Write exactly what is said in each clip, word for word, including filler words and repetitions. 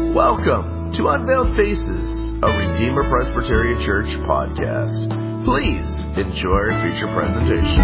Welcome to Unveiled Faces, a Redeemer Presbyterian Church podcast. Please enjoy our feature presentation.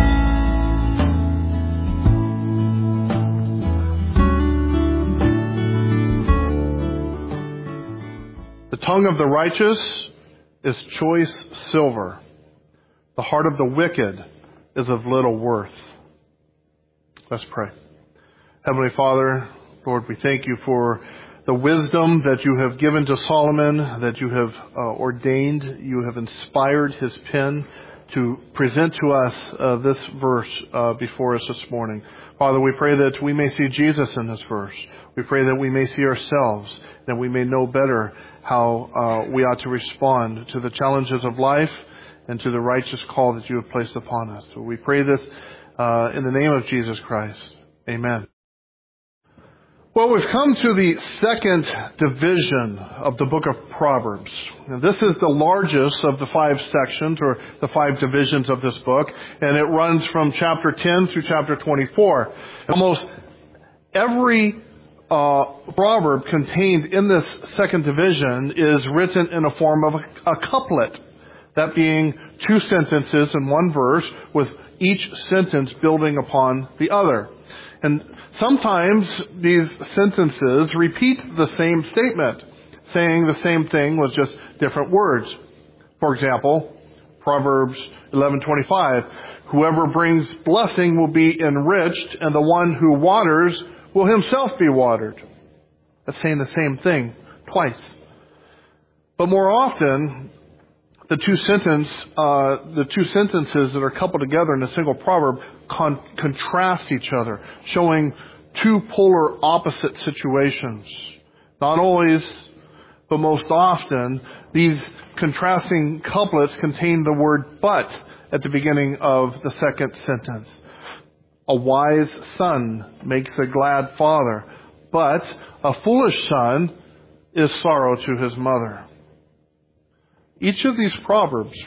The tongue of the righteous is choice silver. The heart of the wicked is of little worth. Let's pray. Heavenly Father, Lord, we thank you for the wisdom that you have given to Solomon, that you have uh, ordained, you have inspired his pen to present to us uh, this verse uh, before us this morning. Father, we pray that we may see Jesus in this verse. We pray that we may see ourselves, that we may know better how uh, we ought to respond to the challenges of life and to the righteous call that you have placed upon us. So we pray this uh, in the name of Jesus Christ. Amen. Well, we've come to the second division of the book of Proverbs. And this is the largest of the five sections or the five divisions of this book, and it runs from chapter ten through chapter twenty-four. Almost every uh, proverb contained in this second division is written in a form of a, a couplet, that being two sentences in one verse with each sentence building upon the other. And sometimes these sentences repeat the same statement, saying the same thing with just different words. For example, Proverbs eleven twenty-five, whoever brings blessing will be enriched, and the one who waters will himself be watered. That's saying the same thing twice. But more often, the two sentence, uh, the two sentences that are coupled together in a single proverb con- contrast each other, showing two polar opposite situations. Not always, but most often, these contrasting couplets contain the word "but" at the beginning of the second sentence. A wise son makes a glad father, but a foolish son is sorrow to his mother. Each of these proverbs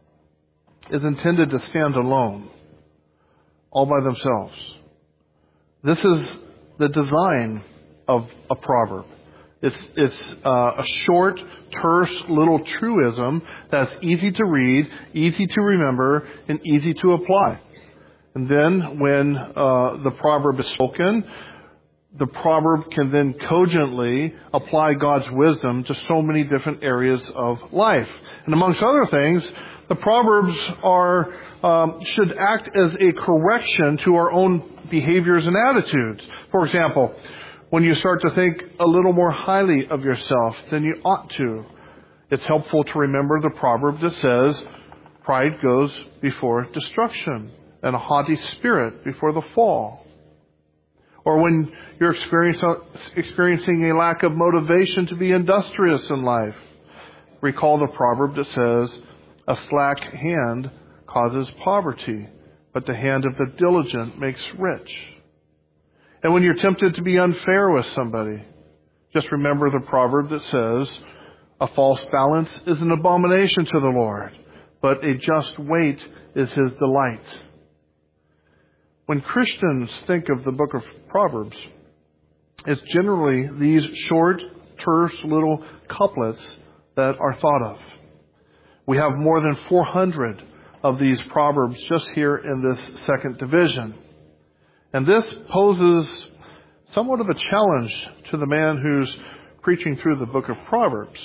is intended to stand alone, all by themselves. This is the design of a proverb. It's, it's uh, a short, terse little truism that's easy to read, easy to remember, and easy to apply. And then when uh, the proverb is spoken, the proverb can then cogently apply God's wisdom to so many different areas of life. And amongst other things, the Proverbs are um, should act as a correction to our own behaviors and attitudes. For example, when you start to think a little more highly of yourself than you ought to, it's helpful to remember the proverb that says, pride goes before destruction, and a haughty spirit before the fall. Or when you're experiencing a lack of motivation to be industrious in life, recall the proverb that says, a slack hand causes poverty, but the hand of the diligent makes rich. And when you're tempted to be unfair with somebody, just remember the proverb that says, a false balance is an abomination to the Lord, but a just weight is his delight. When Christians think of the book of Proverbs, it's generally these short, terse little couplets that are thought of. We have more than four hundred of these proverbs just here in this second division. And this poses somewhat of a challenge to the man who's preaching through the book of Proverbs.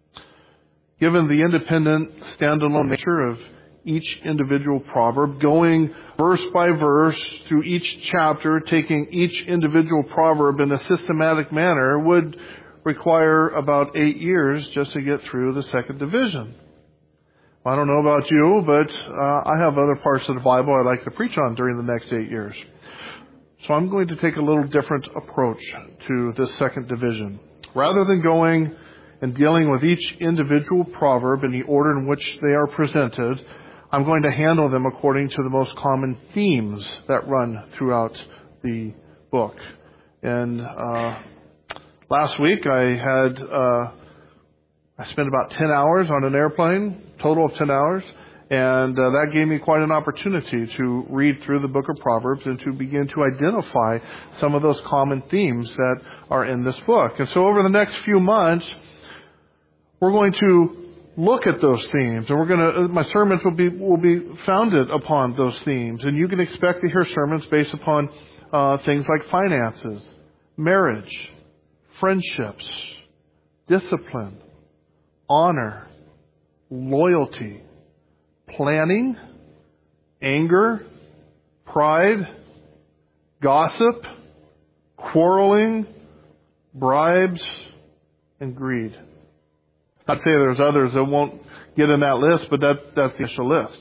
Given the independent, standalone nature of each individual proverb, going verse by verse through each chapter, taking each individual proverb in a systematic manner would require about eight years just to get through the second division. I don't know about you, but uh, I have other parts of the Bible I'd like to preach on during the next eight years. So I'm going to take a little different approach to this second division. Rather than going and dealing with each individual proverb in the order in which they are presented, I'm going to handle them according to the most common themes that run throughout the book. And uh, last week I had uh, I spent about ten hours on an airplane, total of ten hours, And uh, that gave me quite an opportunity to read through the book of Proverbs and to begin to identify some of those common themes that are in this book. And so over the next few months, we're going to look at those themes, and we're going to, my sermons will be, will be founded upon those themes. And you can expect to hear sermons based upon uh, things like finances, marriage, friendships, discipline, honor, loyalty, planning, anger, pride, gossip, quarreling, bribes, and greed. I'd say there's others that won't get in that list, but that, that's the initial list.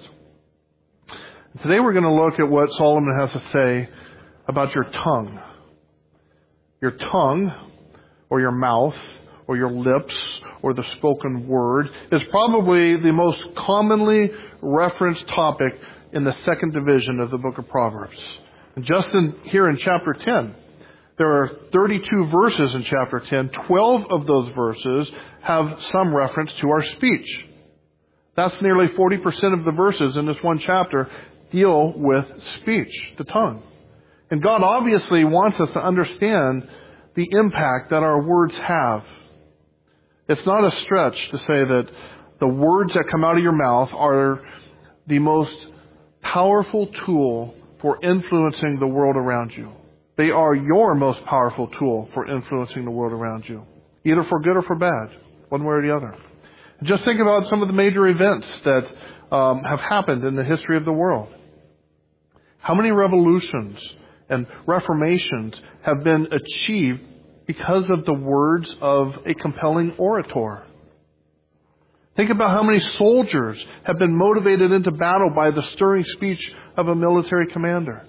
Today we're going to look at what Solomon has to say about your tongue. Your tongue, or your mouth, or your lips, or the spoken word, is probably the most commonly referenced topic in the second division of the book of Proverbs. And just in, here in chapter ten, there are thirty-two verses in chapter ten. twelve of those verses have some reference to our speech. That's nearly forty percent of the verses in this one chapter deal with speech, the tongue. And God obviously wants us to understand the impact that our words have. It's not a stretch to say that the words that come out of your mouth are the most powerful tool for influencing the world around you. They are your most powerful tool for influencing the world around you, either for good or for bad, one way or the other. Just think about some of the major events that um, have happened in the history of the world. How many revolutions and reformations have been achieved because of the words of a compelling orator? Think about how many soldiers have been motivated into battle by the stirring speech of a military commander.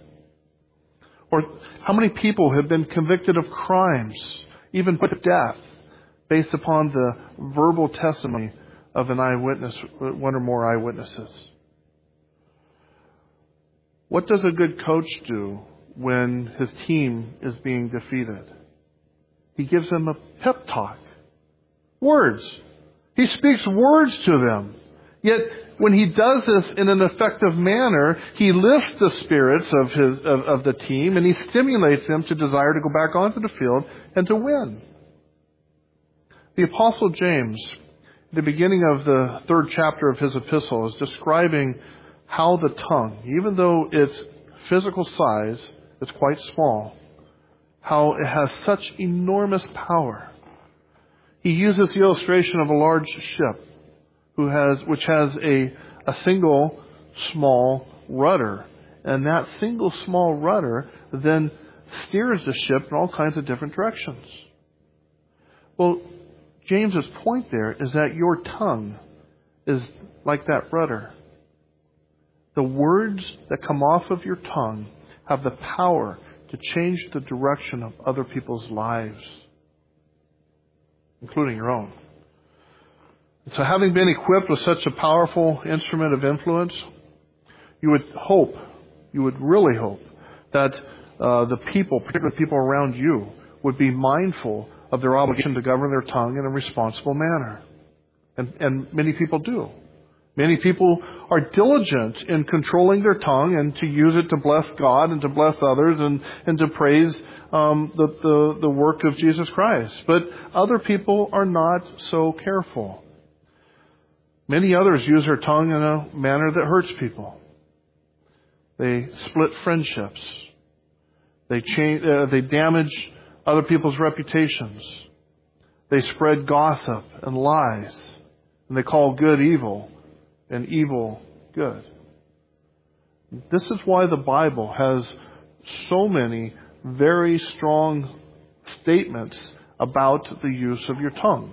Or how many people have been convicted of crimes, even put to death, based upon the verbal testimony of an eyewitness, one or more eyewitnesses. What does a good coach do when his team is being defeated? He gives them a pep talk. Words. He speaks words to them. Yet when he does this in an effective manner, he lifts the spirits of his of, of the team, and he stimulates them to desire to go back onto the field and to win. The Apostle James, at the beginning of the third chapter of his epistle, is describing how the tongue, even though its physical size is quite small, how it has such enormous power. He uses the illustration of a large ship who has, which has a, a single small rudder. And that single small rudder then steers the ship in all kinds of different directions. Well, James's point there is that your tongue is like that rudder. The words that come off of your tongue have the power to change the direction of other people's lives, including your own. So having been equipped with such a powerful instrument of influence, you would hope, you would really hope, that uh, the people, particularly people around you, would be mindful of their obligation to govern their tongue in a responsible manner. And, and many people do. Many people are diligent in controlling their tongue and to use it to bless God and to bless others and, and to praise um, the, the, the work of Jesus Christ. But other people are not so careful. Many others use their tongue in a manner that hurts people. They split friendships. They change, uh, they damage other people's reputations. They spread gossip and lies. And they call good evil and evil good. This is why the Bible has so many very strong statements about the use of your tongue.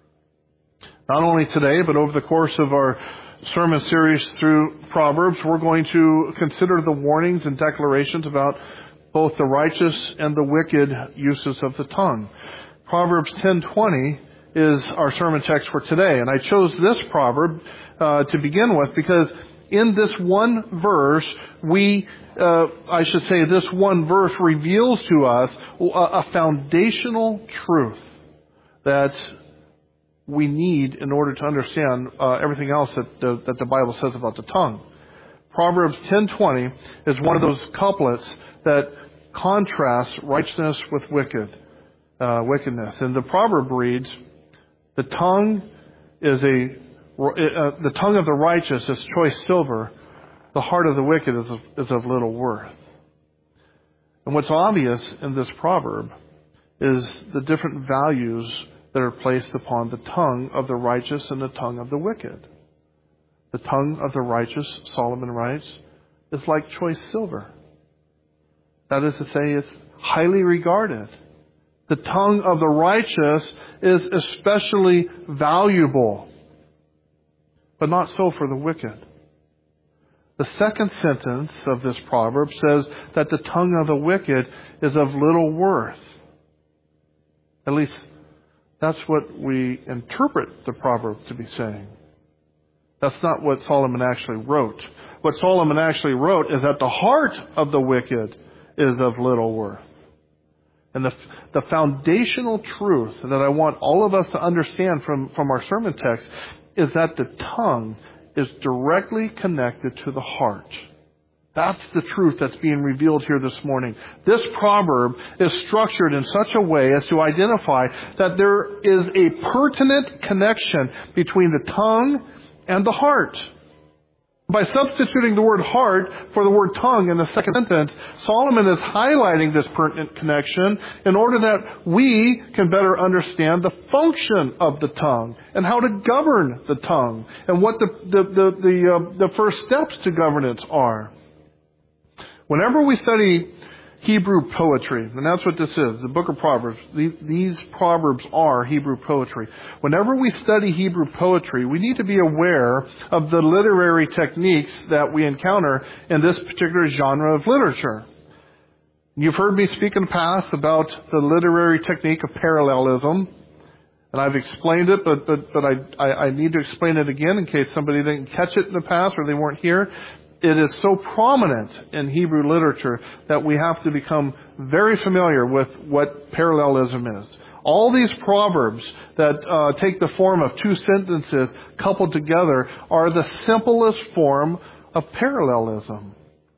Not only today, but over the course of our sermon series through Proverbs, we're going to consider the warnings and declarations about both the righteous and the wicked uses of the tongue. Proverbs ten twenty is our sermon text for today. And I chose this proverb uh, to begin with because in this one verse, we, uh, I should say this one verse reveals to us a, a foundational truth that we need in order to understand uh, everything else that the, that the Bible says about the tongue. Proverbs ten twenty is one of those couplets that contrasts righteousness with wicked uh, wickedness. And the proverb reads, "The tongue is a uh, the tongue of the righteous is choice silver; the heart of the wicked is of, is of little worth." And what's obvious in this proverb is the different values that are placed upon the tongue of the righteous and the tongue of the wicked. The tongue of the righteous, Solomon writes, is like choice silver. That is to say, it's highly regarded. The tongue of the righteous is especially valuable, but not so for the wicked. The second sentence of this proverb says that the tongue of the wicked is of little worth. At least that's what we interpret the proverb to be saying. That's not what Solomon actually wrote. What Solomon actually wrote is that the heart of the wicked is of little worth. And the, the foundational truth that I want all of us to understand from, from our sermon text is that the tongue is directly connected to the heart. That's the truth that's being revealed here this morning. This proverb is structured in such a way as to identify that there is a pertinent connection between the tongue and the heart. By substituting the word heart for the word tongue in the second sentence, Solomon is highlighting this pertinent connection in order that we can better understand the function of the tongue and how to govern the tongue and what the the the the, uh, the first steps to governance are. Whenever we study Hebrew poetry, and that's what this is, the book of Proverbs. These, these Proverbs are Hebrew poetry. Whenever we study Hebrew poetry, we need to be aware of the literary techniques that we encounter in this particular genre of literature. You've heard me speak in the past about the literary technique of parallelism, and I've explained it, but but, but I, I, I need to explain it again in case somebody didn't catch it in the past or they weren't here. It is so prominent in Hebrew literature that we have to become very familiar with what parallelism is. All these proverbs that uh, take the form of two sentences coupled together are the simplest form of parallelism.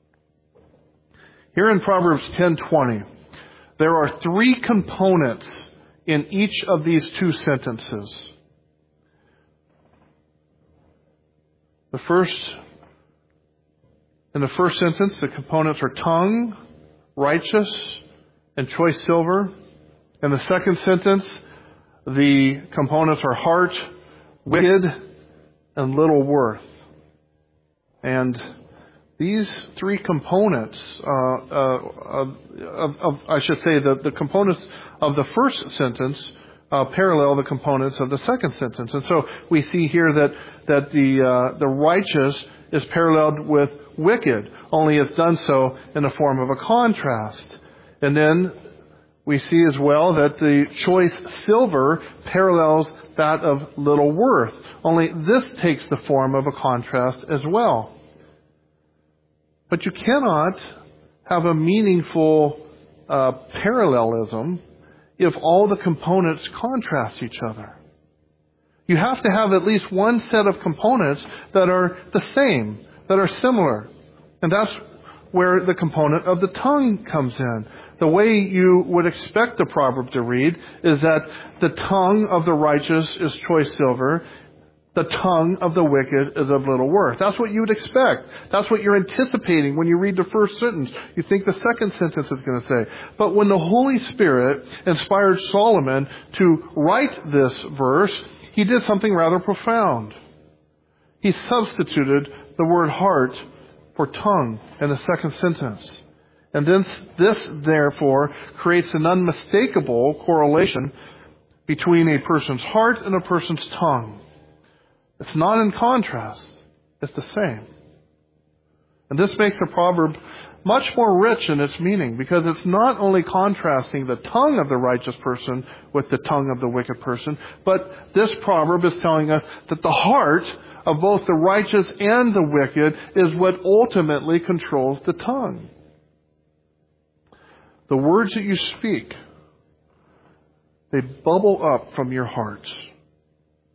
Here in Proverbs ten twenty, there are three components in each of these two sentences. The first In the first sentence, the components are tongue, righteous, and choice silver. In the second sentence, the components are heart, wicked, and little worth. And these three components, uh, uh, of, of, of, I should say, the, the components of the first sentence uh, parallel the components of the second sentence. And so we see here that that the uh, the righteous is paralleled with wicked, only it's done so in the form of a contrast. And then we see as well that the choice silver parallels that of little worth, only this takes the form of a contrast as well. But you cannot have a meaningful uh, parallelism if all the components contrast each other. You have to have at least one set of components that are the same, that are similar. And that's where the component of the tongue comes in. The way you would expect the proverb to read is that the tongue of the righteous is choice silver, the tongue of the wicked is of little worth. That's what you would expect. That's what you're anticipating when you read the first sentence. You think the second sentence is going to say. But when the Holy Spirit inspired Solomon to write this verse, he did something rather profound. He substituted the word heart for tongue in the second sentence. And then this, therefore, creates an unmistakable correlation between a person's heart and a person's tongue. It's not in contrast. It's the same. And this makes the proverb much more rich in its meaning, because it's not only contrasting the tongue of the righteous person with the tongue of the wicked person, but this proverb is telling us that the heart of both the righteous and the wicked is what ultimately controls the tongue. The words that you speak, they bubble up from your hearts.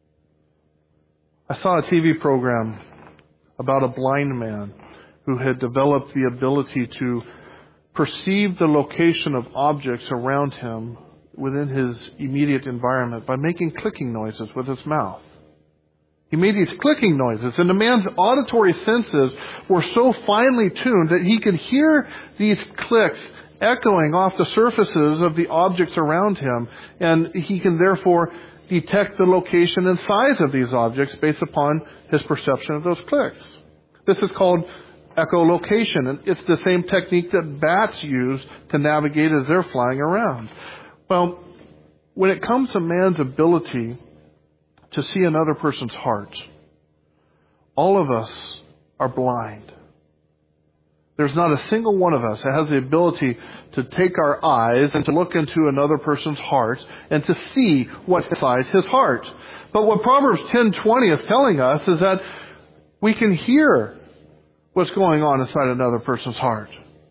I saw a T V program about a blind man who had developed the ability to perceive the location of objects around him within his immediate environment by making clicking noises with his mouth. He made these clicking noises, and the man's auditory senses were so finely tuned that he could hear these clicks echoing off the surfaces of the objects around him, and he can therefore detect the location and size of these objects based upon his perception of those clicks. This is called echolocation, and it's the same technique that bats use to navigate as they're flying around. Well, when it comes to man's ability to see another person's heart, all of us are blind. There's not a single one of us that has the ability to take our eyes and to look into another person's heart and to see what's inside his heart. But what Proverbs ten twenty is telling us is that we can hear what's going on inside another person's heart.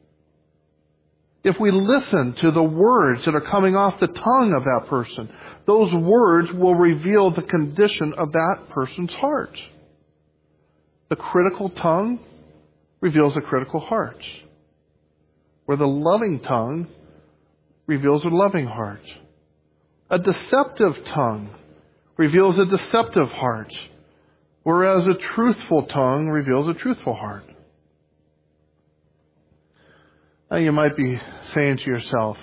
If we listen to the words that are coming off the tongue of that person, those words will reveal the condition of that person's heart. The critical tongue reveals a critical heart, where the loving tongue reveals a loving heart. A deceptive tongue reveals a deceptive heart, whereas a truthful tongue reveals a truthful heart. Now you might be saying to yourself,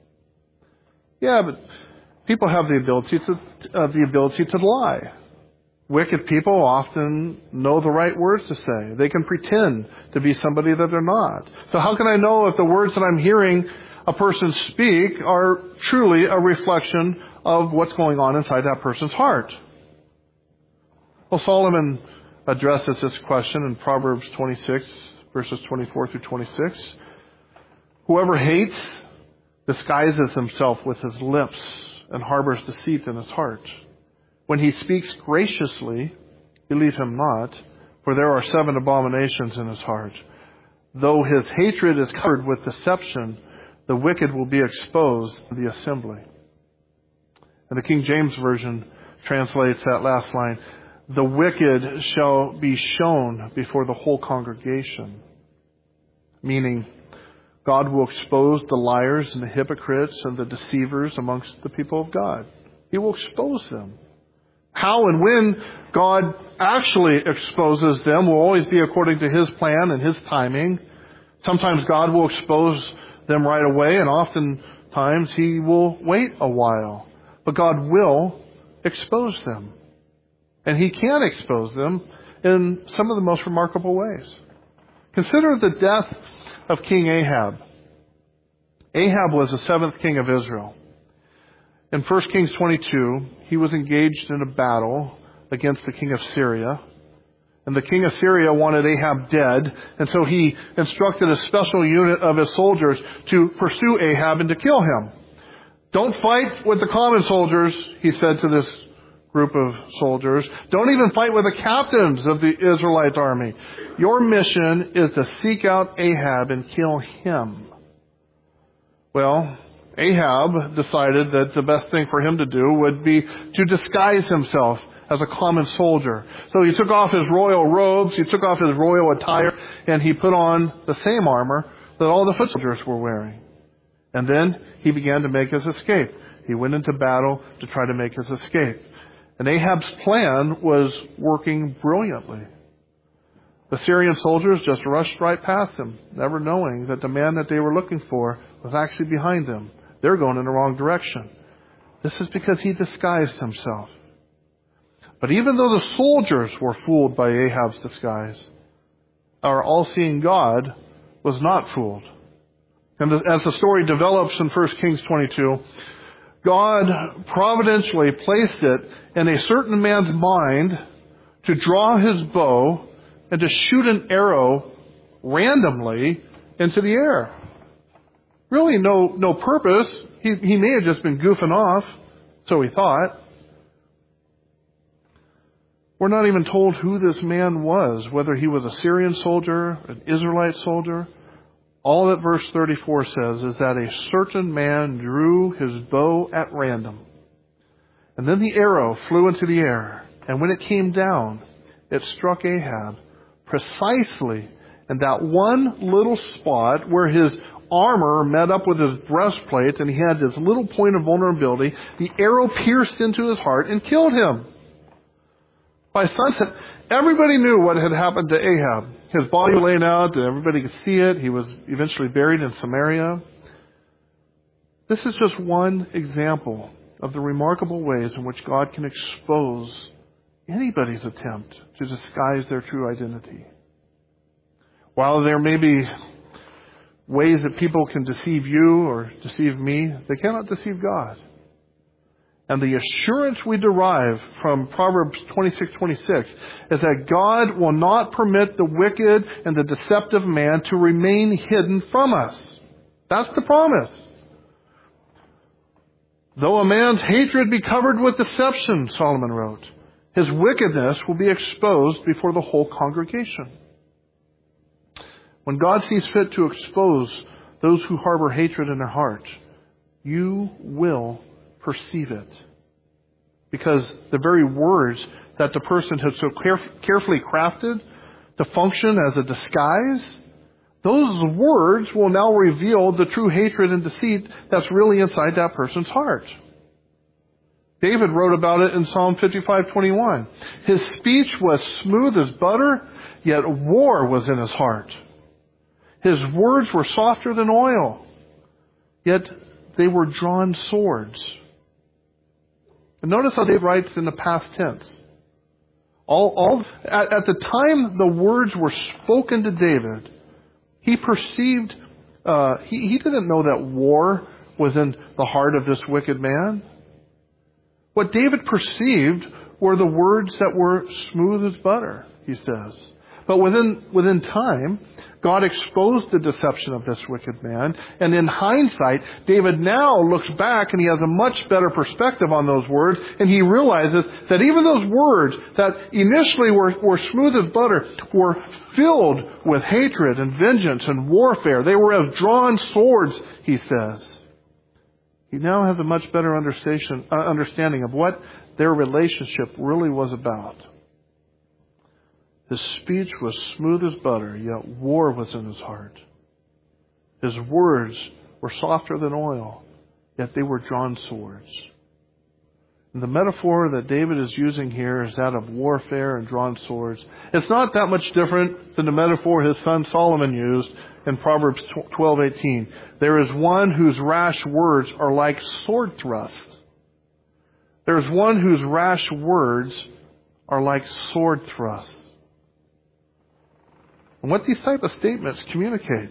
yeah, but people have the ability to uh, the ability to lie. Wicked people often know the right words to say. They can pretend to be somebody that they're not. So how can I know if the words that I'm hearing a person speak are truly a reflection of what's going on inside that person's heart? Well, Solomon addresses this question in Proverbs twenty-six, verses twenty-four through twenty-six. Whoever hates disguises himself with his lips and harbors deceit in his heart. When he speaks graciously, believe him not, for there are seven abominations in his heart. Though his hatred is covered with deception, the wicked will be exposed in the assembly. And the King James Version translates that last line, the wicked shall be shown before the whole congregation. Meaning, God will expose the liars and the hypocrites and the deceivers amongst the people of God. He will expose them. How and when God actually exposes them will always be according to His plan and His timing. Sometimes God will expose them right away, and oftentimes He will wait a while. But God will expose them. And He can expose them in some of the most remarkable ways. Consider the death of King Ahab. Ahab was the seventh king of Israel. In First Kings twenty-two, he was engaged in a battle against the king of Syria. And the king of Syria wanted Ahab dead, and so he instructed a special unit of his soldiers to pursue Ahab and to kill him. Don't fight with the common soldiers, he said to this group of soldiers. Don't even fight with the captains of the Israelite army. Your mission is to seek out Ahab and kill him. Well, Ahab decided that the best thing for him to do would be to disguise himself as a common soldier. So he took off his royal robes, he took off his royal attire, and he put on the same armor that all the foot soldiers were wearing. And then he began to make his escape. He went into battle to try to make his escape. And Ahab's plan was working brilliantly. The Syrian soldiers just rushed right past him, never knowing that the man that they were looking for was actually behind them. They're going in the wrong direction. This is because he disguised himself. But even though the soldiers were fooled by Ahab's disguise, our all-seeing God was not fooled. And as the story develops in First Kings twenty-two, God providentially placed it in a certain man's mind to draw his bow and to shoot an arrow randomly into the air. Really no no purpose. He, he may have just been goofing off, so he thought. We're not even told who this man was, whether he was a Syrian soldier, an Israelite soldier. All that verse thirty-four says is that a certain man drew his bow at random. And then the arrow flew into the air. And when it came down, it struck Ahab precisely in that one little spot where his armor met up with his breastplate and he had this little point of vulnerability. The arrow pierced into his heart and killed him. By sunset, everybody knew what had happened to Ahab. His body laid out, and everybody could see it. He was eventually buried in Samaria. This is just one example of the remarkable ways in which God can expose anybody's attempt to disguise their true identity. While there may be ways that people can deceive you or deceive me, they cannot deceive God. And the assurance we derive from Proverbs twenty-six twenty-six is that God will not permit the wicked and the deceptive man to remain hidden from us. That's the promise. Though a man's hatred be covered with deception, Solomon wrote, his wickedness will be exposed before the whole congregation. When God sees fit to expose those who harbor hatred in their heart, you will perceive it. Because the very words that the person has so caref- carefully crafted to function as a disguise, those words will now reveal the true hatred and deceit that's really inside that person's heart. David wrote about it in Psalm fifty-five twenty-one. His speech was smooth as butter, yet war was in his heart. His words were softer than oil, yet they were drawn swords. And notice how David writes in the past tense. All, all at, at the time the words were spoken to David, he perceived, uh, he, he didn't know that war was in the heart of this wicked man. What David perceived were the words that were smooth as butter, he says. But within within time, God exposed the deception of this wicked man. And in hindsight, David now looks back and he has a much better perspective on those words. And he realizes that even those words that initially were, were smooth as butter were filled with hatred and vengeance and warfare. They were as drawn swords, he says. He now has a much better understanding, uh, understanding of what their relationship really was about. His speech was smooth as butter, yet war was in his heart. His words were softer than oil, yet they were drawn swords. And the metaphor that David is using here is that of warfare and drawn swords. It's not that much different than the metaphor his son Solomon used in Proverbs twelve eighteen. There is one whose rash words are like sword thrusts. There is one whose rash words are like sword thrusts. And what these type of statements communicate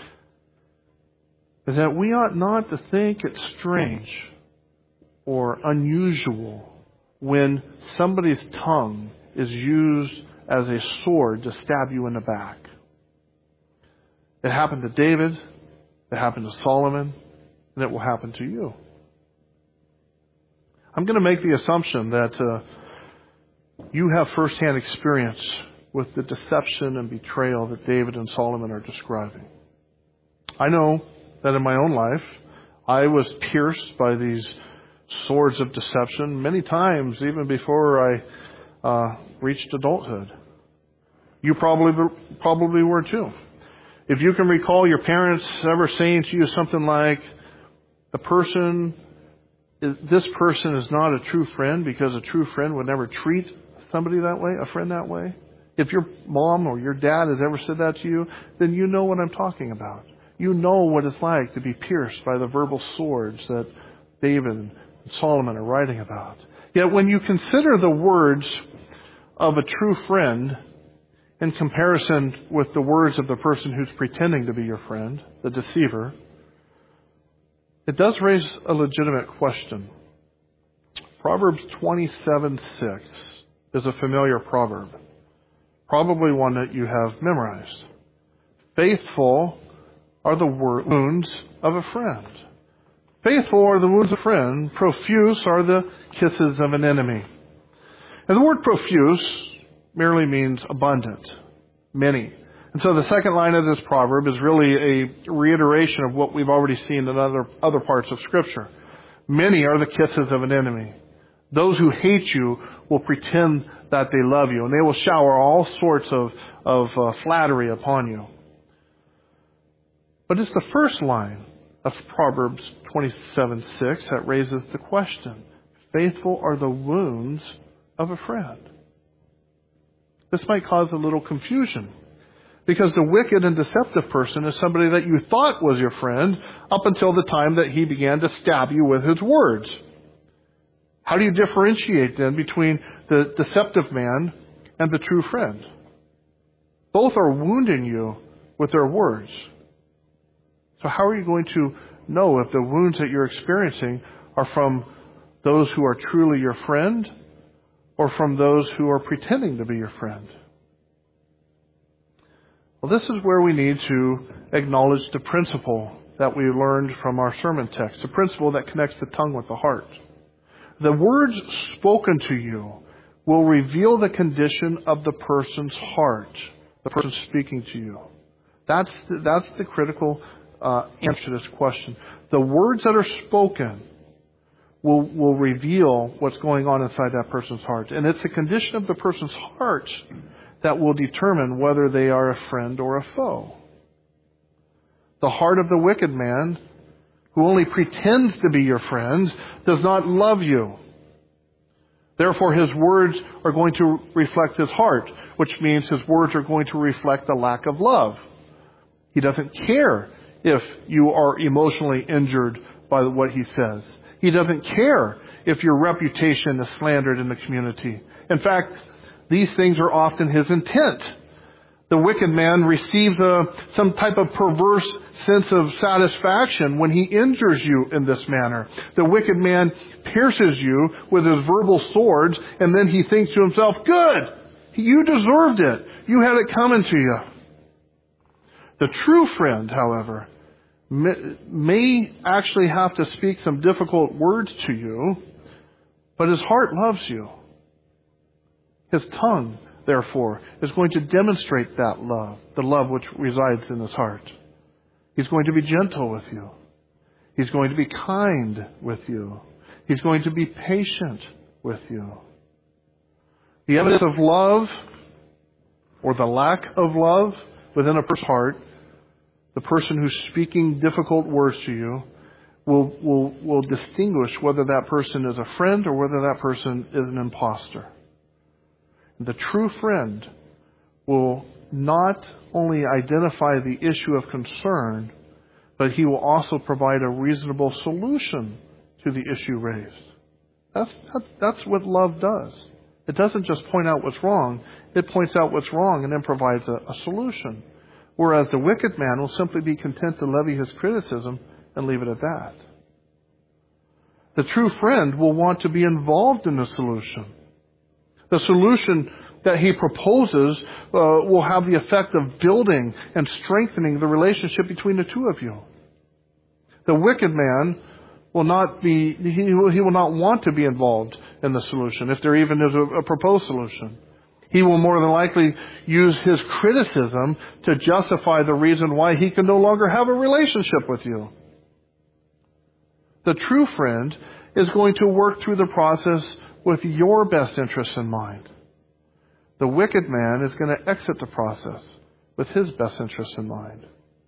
is that we ought not to think it's strange or unusual when somebody's tongue is used as a sword to stab you in the back. It happened to David, it happened to Solomon, and it will happen to you. I'm going to make the assumption that uh, you have firsthand experience with the deception and betrayal that David and Solomon are describing. I know that in my own life, I was pierced by these swords of deception many times, even before I uh, reached adulthood. You probably probably were too. If you can recall your parents ever saying to you something like, "The person, is, this person is not a true friend because a true friend would never treat somebody that way, a friend that way." If your mom or your dad has ever said that to you, then you know what I'm talking about. You know what it's like to be pierced by the verbal swords that David and Solomon are writing about. Yet when you consider the words of a true friend in comparison with the words of the person who's pretending to be your friend, the deceiver, it does raise a legitimate question. Proverbs twenty-seven six is a familiar proverb. Probably one that you have memorized. Faithful are the wounds of a friend. Faithful are the wounds of a friend. Profuse are the kisses of an enemy. And the word profuse merely means abundant, many. And so the second line of this proverb is really a reiteration of what we've already seen in other, other parts of Scripture. Many are the kisses of an enemy. Those who hate you will pretend that they love you, and they will shower all sorts of, of uh, flattery upon you. But it's the first line of Proverbs twenty-seven six that raises the question. Faithful are the wounds of a friend. This might cause a little confusion, because the wicked and deceptive person is somebody that you thought was your friend up until the time that he began to stab you with his words. How do you differentiate then between the deceptive man and the true friend? Both are wounding you with their words. So how are you going to know if the wounds that you're experiencing are from those who are truly your friend or from those who are pretending to be your friend? Well, this is where we need to acknowledge the principle that we learned from our sermon text, the principle that connects the tongue with the heart. The words spoken to you will reveal the condition of the person's heart, the person speaking to you. That's the, that's the critical uh, answer to this question. The words that are spoken will will reveal what's going on inside that person's heart. And it's the condition of the person's heart that will determine whether they are a friend or a foe. The heart of the wicked man, who only pretends to be your friend, does not love you. Therefore, his words are going to reflect his heart, which means his words are going to reflect a lack of love. He doesn't care if you are emotionally injured by what he says. He doesn't care if your reputation is slandered in the community. In fact, these things are often his intent. The wicked man receives a, some type of perverse sense of satisfaction when he injures you in this manner. The wicked man pierces you with his verbal swords, and then he thinks to himself, good, you deserved it. You had it coming to you. The true friend, however, may, may actually have to speak some difficult words to you, but his heart loves you. His tongue, therefore, is going to demonstrate that love, the love which resides in his heart. He's going to be gentle with you. He's going to be kind with you. He's going to be patient with you. The evidence of love, or the lack of love within a person's heart, the person who's speaking difficult words to you, will, will, will distinguish whether that person is a friend or whether that person is an imposter. The true friend will not only identify the issue of concern, but he will also provide a reasonable solution to the issue raised. That's, that's, that's what love does. It doesn't just point out what's wrong, it points out what's wrong and then provides a, a solution. Whereas the wicked man will simply be content to levy his criticism and leave it at that. The true friend will want to be involved in the solution. The solution that he proposes uh, will have the effect of building and strengthening the relationship between the two of you. The wicked man will not be, he will, he will not want to be involved in the solution, if there even is a, a proposed solution. He will more than likely use his criticism to justify the reason why he can no longer have a relationship with you. The true friend is going to work through the process with your best interests in mind. The wicked man is going to exit the process with his best interests in mind.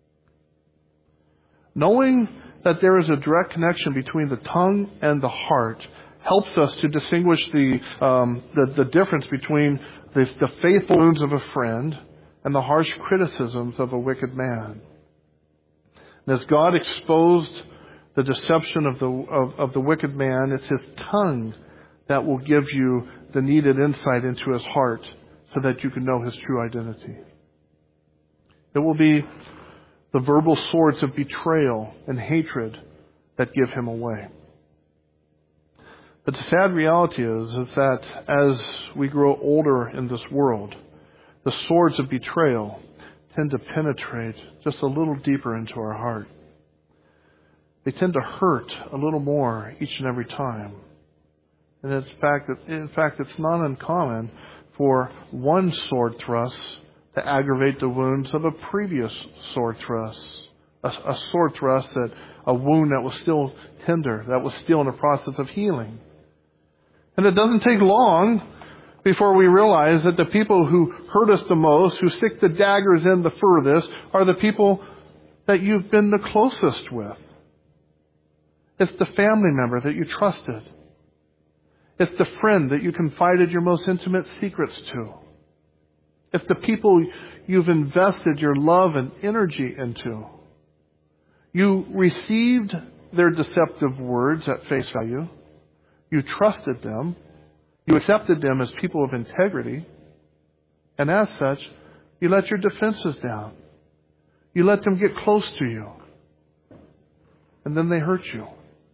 Knowing that there is a direct connection between the tongue and the heart helps us to distinguish the um, the, the difference between the, the faithful wounds of a friend and the harsh criticisms of a wicked man. And as God exposed the deception of the of, of the wicked man, it's his tongue that will give you the needed insight into his heart so that you can know his true identity. It will be the verbal swords of betrayal and hatred that give him away. But the sad reality is, is that as we grow older in this world, the swords of betrayal tend to penetrate just a little deeper into our heart. They tend to hurt a little more each and every time. And in fact, in fact, it's not uncommon for one sword thrust to aggravate the wounds of a previous sword thrust. A, a sword thrust, that a wound that was still tender, that was still in the process of healing. And it doesn't take long before we realize that the people who hurt us the most, who stick the daggers in the furthest, are the people that you've been the closest with. It's the family member that you trusted. It's the friend that you confided your most intimate secrets to. It's the people you've invested your love and energy into. You received their deceptive words at face value. You trusted them. You accepted them as people of integrity. And as such, you let your defenses down. You let them get close to you. And then they hurt you.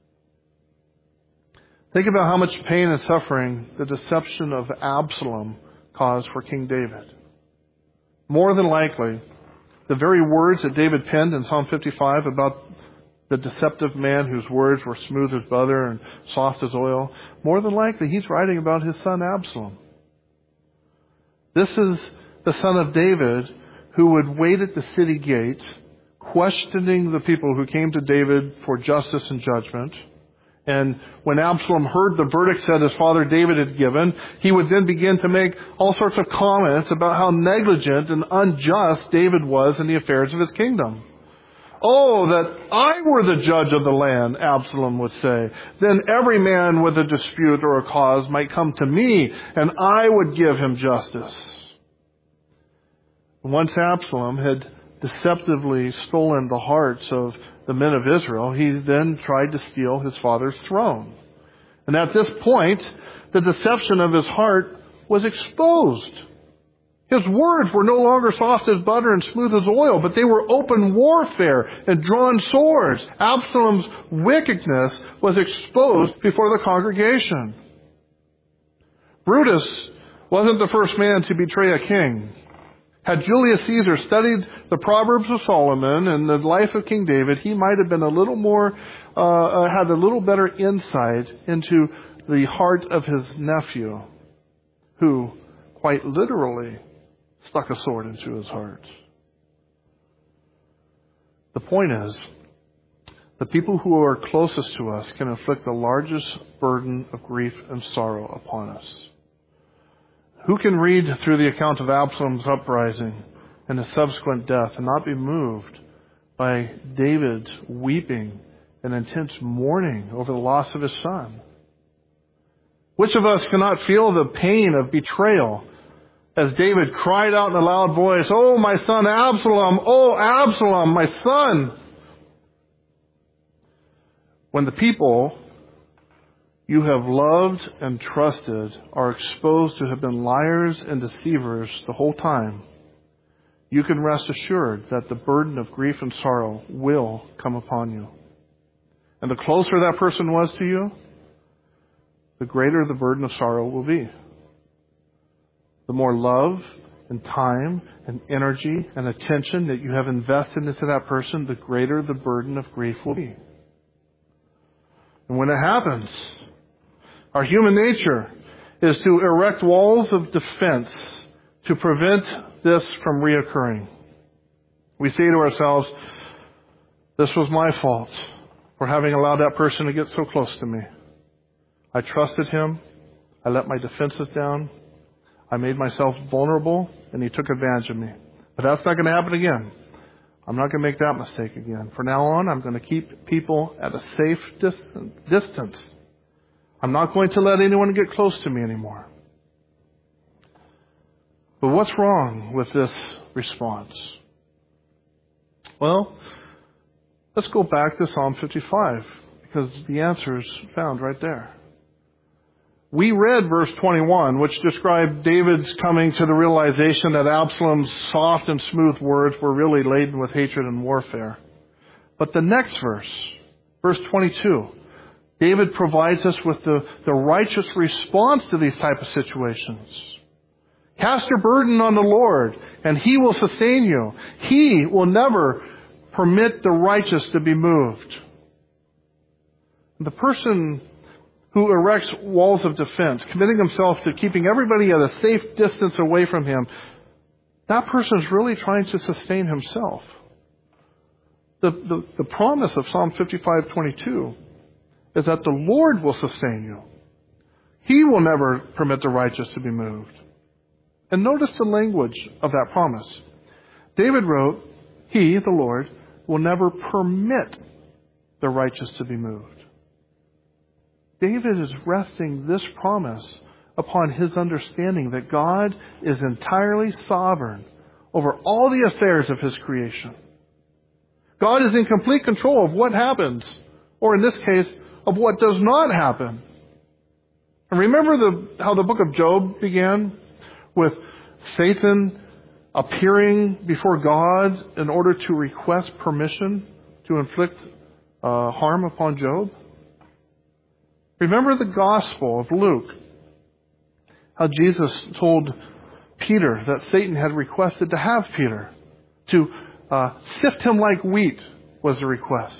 Think about how much pain and suffering the deception of Absalom caused for King David. More than likely, the very words that David penned in Psalm fifty-five about the deceptive man whose words were smooth as butter and soft as oil, more than likely he's writing about his son Absalom. This is the son of David who would wait at the city gate, questioning the people who came to David for justice and judgment. And when Absalom heard the verdict that his father David had given, he would then begin to make all sorts of comments about how negligent and unjust David was in the affairs of his kingdom. Oh, that I were the judge of the land, Absalom would say. Then every man with a dispute or a cause might come to me, and I would give him justice. Once Absalom had deceptively stolen the hearts of the men of Israel, he then tried to steal his father's throne. And at this point, the deception of his heart was exposed. His words were no longer soft as butter and smooth as oil, but they were open warfare and drawn swords. Absalom's wickedness was exposed before the congregation. Brutus wasn't the first man to betray a king. Had Julius Caesar studied the Proverbs of Solomon and the life of King David, he might have been a little more, uh, had a little better insight into the heart of his nephew, who quite literally stuck a sword into his heart. The point is, the people who are closest to us can inflict the largest burden of grief and sorrow upon us. Who can read through the account of Absalom's uprising and his subsequent death and not be moved by David's weeping and intense mourning over the loss of his son? Which of us cannot feel the pain of betrayal as David cried out in a loud voice, "Oh, my son Absalom! Oh, Absalom, my son!" When the people you have loved and trusted are exposed to have been liars and deceivers the whole time, you can rest assured that the burden of grief and sorrow will come upon you. And the closer that person was to you, the greater the burden of sorrow will be. The more love and time and energy and attention that you have invested into that person, the greater the burden of grief will be. And when it happens, our human nature is to erect walls of defense to prevent this from reoccurring. We say to ourselves, this was my fault for having allowed that person to get so close to me. I trusted him. I let my defenses down. I made myself vulnerable, and he took advantage of me. But that's not going to happen again. I'm not going to make that mistake again. From now on, I'm going to keep people at a safe distance. I'm not going to let anyone get close to me anymore. But what's wrong with this response? Well, let's go back to Psalm fifty-five, because the answer is found right there. We read verse twenty-one, which described David's coming to the realization that Absalom's soft and smooth words were really laden with hatred and warfare. But the next verse, verse twenty-two, David provides us with the, the righteous response to these type of situations. Cast your burden on the Lord, and He will sustain you. He will never permit the righteous to be moved. The person who erects walls of defense, committing himself to keeping everybody at a safe distance away from him, that person is really trying to sustain himself. The, the, the promise of Psalm fifty-five twenty-two is that the Lord will sustain you. He will never permit the righteous to be moved. And notice the language of that promise. David wrote, He, the Lord, will never permit the righteous to be moved. David is resting this promise upon his understanding that God is entirely sovereign over all the affairs of His creation. God is in complete control of what happens, or in this case, of what does not happen. And remember the, how the book of Job began with Satan appearing before God in order to request permission to inflict uh, harm upon Job? Remember the Gospel of Luke, how Jesus told Peter that Satan had requested to have Peter, to uh, sift him like wheat was the request.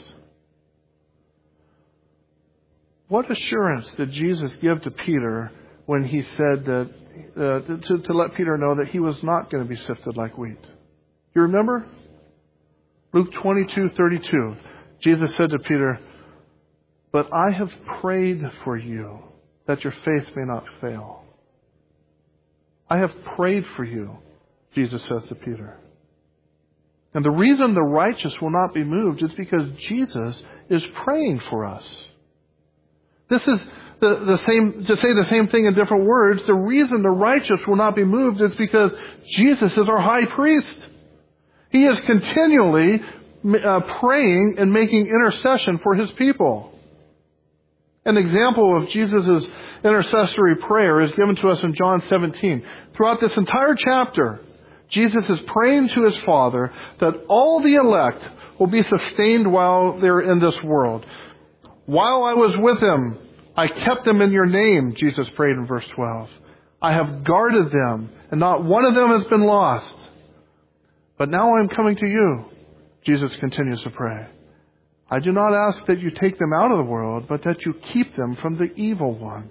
What assurance did Jesus give to Peter when He said that uh, to, to let Peter know that he was not going to be sifted like wheat? You remember? Luke twenty-two thirty-two. Jesus said to Peter, "But I have prayed for you that your faith may not fail." I have prayed for you, Jesus says to Peter. And the reason the righteous will not be moved is because Jesus is praying for us. This is the, the same, to say the same thing in different words, the reason the righteous will not be moved is because Jesus is our high priest. He is continually uh, praying and making intercession for His people. An example of Jesus' intercessory prayer is given to us in John seventeen. Throughout this entire chapter, Jesus is praying to His Father that all the elect will be sustained while they're in this world. While I was with them, I kept them in your name, Jesus prayed in verse twelve. I have guarded them, and not one of them has been lost. But now I'm coming to you, Jesus continues to pray. I do not ask that you take them out of the world, but that you keep them from the evil one.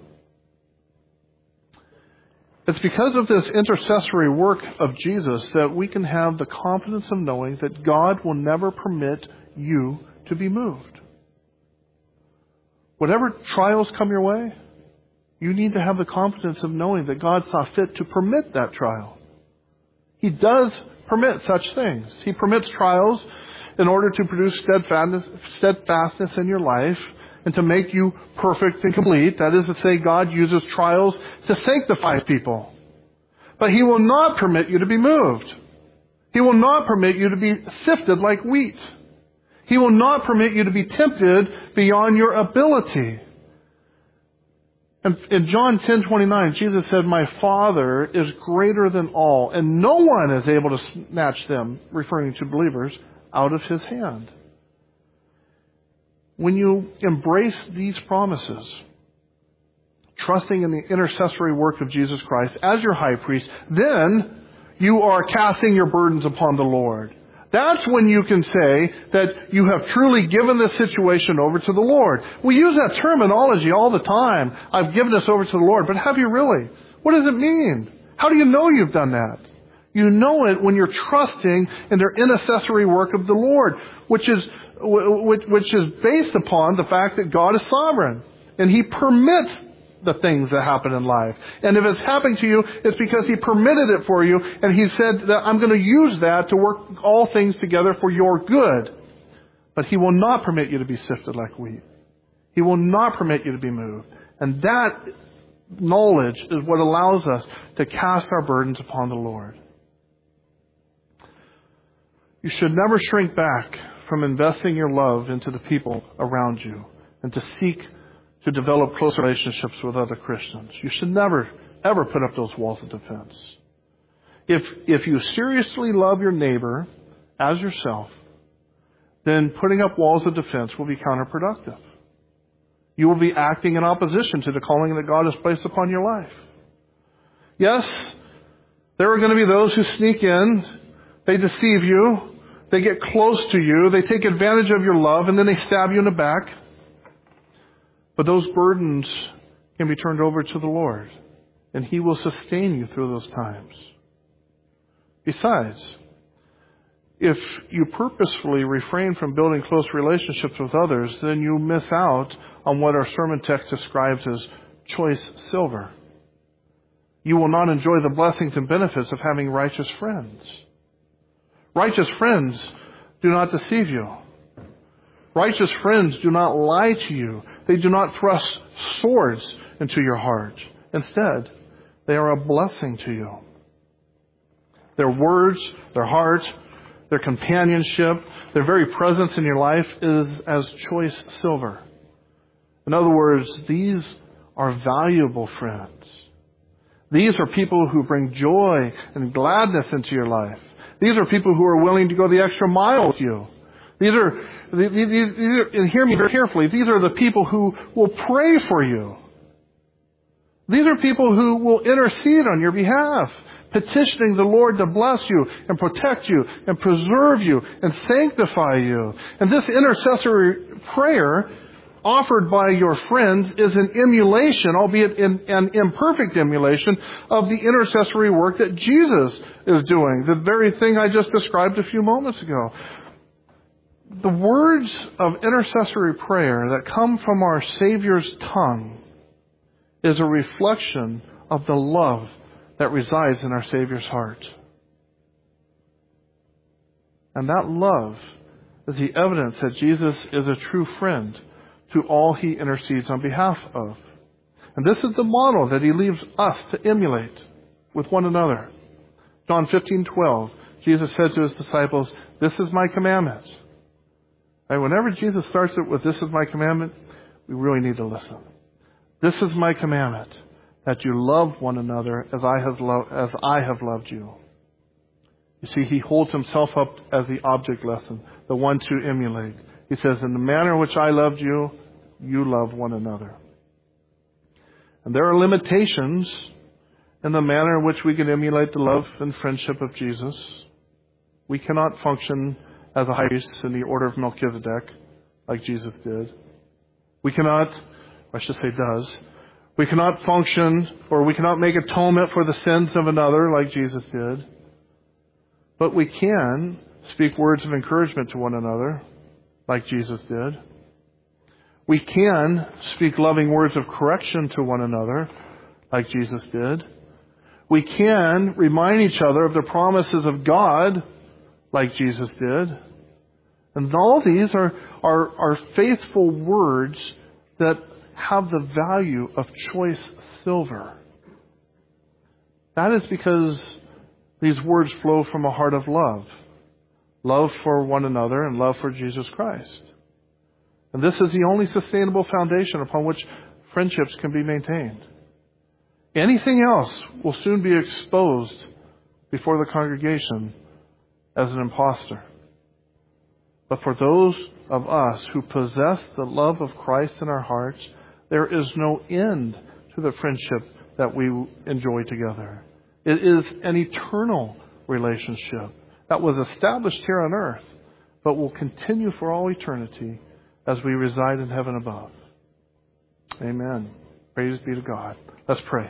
It's because of this intercessory work of Jesus that we can have the confidence of knowing that God will never permit you to be moved. Whatever trials come your way, you need to have the confidence of knowing that God saw fit to permit that trial. He does permit such things. He permits trials in order to produce steadfastness, steadfastness in your life and to make you perfect and complete. That is to say, God uses trials to sanctify people. But He will not permit you to be moved. He will not permit you to be sifted like wheat. He will not permit you to be tempted beyond your ability. And in John ten twenty-nine, Jesus said, "My Father is greater than all, and no one is able to snatch them," referring to believers, "out of His hand." When you embrace these promises, trusting in the intercessory work of Jesus Christ as your high priest, then you are casting your burdens upon the Lord. That's when you can say that you have truly given this situation over to the Lord. We use that terminology all the time. I've given this over to the Lord. But have you really? What does it mean? How do you know you've done that? You know it when you're trusting in their intercessory work of the Lord, which is which, which is based upon the fact that God is sovereign and He permits the things that happen in life. And if it's happening to you, it's because He permitted it for you, and He said that I'm going to use that to work all things together for your good. But He will not permit you to be sifted like wheat. He will not permit you to be moved. And that knowledge is what allows us to cast our burdens upon the Lord. You should never shrink back from investing your love into the people around you and to seek to develop close relationships with other Christians. You should never, ever put up those walls of defense. If, if you seriously love your neighbor as yourself, then putting up walls of defense will be counterproductive. You will be acting in opposition to the calling that God has placed upon your life. Yes, there are going to be those who sneak in, they deceive you, they get close to you, they take advantage of your love, and then they stab you in the back. But those burdens can be turned over to the Lord, and He will sustain you through those times. Besides, if you purposefully refrain from building close relationships with others, then you miss out on what our sermon text describes as choice silver. You will not enjoy the blessings and benefits of having righteous friends. Righteous friends do not deceive you. Righteous friends do not lie to you. They do not thrust swords into your heart. Instead, they are a blessing to you. Their words, their heart, their companionship, their very presence in your life is as choice silver. In other words, these are valuable friends. These are people who bring joy and gladness into your life. These are people who are willing to go the extra mile with you. These are, these, these are, and hear me very carefully, these are the people who will pray for you. These are people who will intercede on your behalf, petitioning the Lord to bless you and protect you and preserve you and sanctify you. And this intercessory prayer offered by your friends is an emulation, albeit in, an imperfect emulation, of the intercessory work that Jesus is doing. The very thing I just described a few moments ago. The words of intercessory prayer that come from our Savior's tongue is a reflection of the love that resides in our Savior's heart. And that love is the evidence that Jesus is a true friend to all He intercedes on behalf of. And this is the model that He leaves us to emulate with one another. John fifteen twelve, Jesus said to His disciples, "This is my commandment." And whenever Jesus starts it with, "This is my commandment," we really need to listen. This is my commandment, that you love one another as I have lo- as I have loved you. You see, He holds Himself up as the object lesson, the one to emulate. He says, "In the manner in which I loved you, you love one another." And there are limitations in the manner in which we can emulate the love and friendship of Jesus. We cannot function as a high priest in the order of Melchizedek like Jesus did. We cannot, or I should say does, we cannot function or we cannot make atonement for the sins of another like Jesus did. But we can speak words of encouragement to one another like Jesus did. We can speak loving words of correction to one another like Jesus did. We can remind each other of the promises of God like Jesus did. And all these are, are, are faithful words that have the value of choice silver. That is because these words flow from a heart of love. Love for one another and love for Jesus Christ. And this is the only sustainable foundation upon which friendships can be maintained. Anything else will soon be exposed before the congregation as an impostor. But for those of us who possess the love of Christ in our hearts, there is no end to the friendship that we enjoy together. It is an eternal relationship that was established here on earth, but will continue for all eternity as we reside in heaven above. Amen. Praise be to God. Let's pray.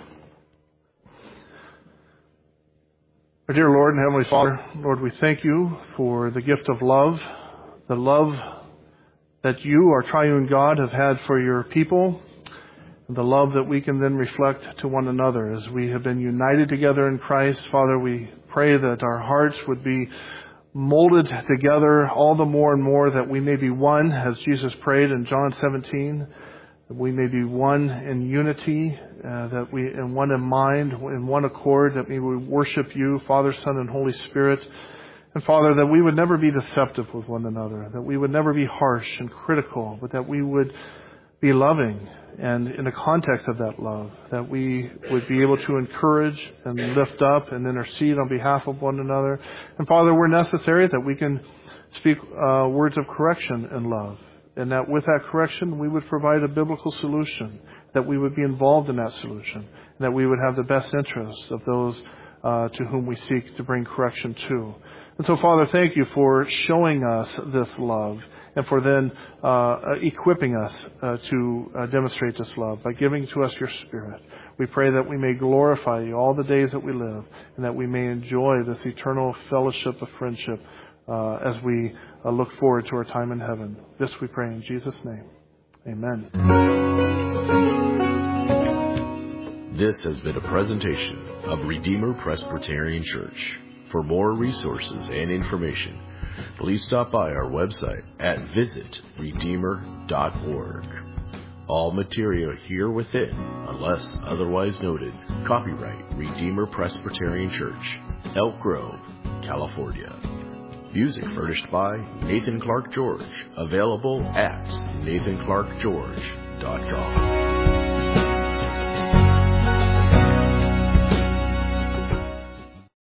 Our dear Lord and Heavenly Father, Lord, we thank You for the gift of love, the love that You, our triune God, have had for Your people, and the love that we can then reflect to one another as we have been united together in Christ. Father, we pray that our hearts would be molded together all the more and more, that we may be one, as Jesus prayed in John seventeen, that we may be one in unity, uh, that we, in one in mind, in one accord, that we would worship You, Father, Son, and Holy Spirit. And Father, that we would never be deceptive with one another, that we would never be harsh and critical, but that we would be loving, and in the context of that love, that we would be able to encourage and lift up and intercede on behalf of one another. And Father, where necessary, that we can speak uh, words of correction and love, and that with that correction we would provide a biblical solution, that we would be involved in that solution, and that we would have the best interests of those uh, to whom we seek to bring correction to. And so, Father, thank You for showing us this love, and for then uh, equipping us uh, to uh, demonstrate this love by giving to us Your Spirit. We pray that we may glorify You all the days that we live, and that we may enjoy this eternal fellowship of friendship uh, as we uh, look forward to our time in heaven. This we pray in Jesus' name. Amen. This has been a presentation of Redeemer Presbyterian Church. For more resources and information, please stop by our website at visit redeemer dot org. All material here within, unless otherwise noted, copyright Redeemer Presbyterian Church, Elk Grove, California. Music furnished by Nathan Clark George, available at nathan clark george dot com.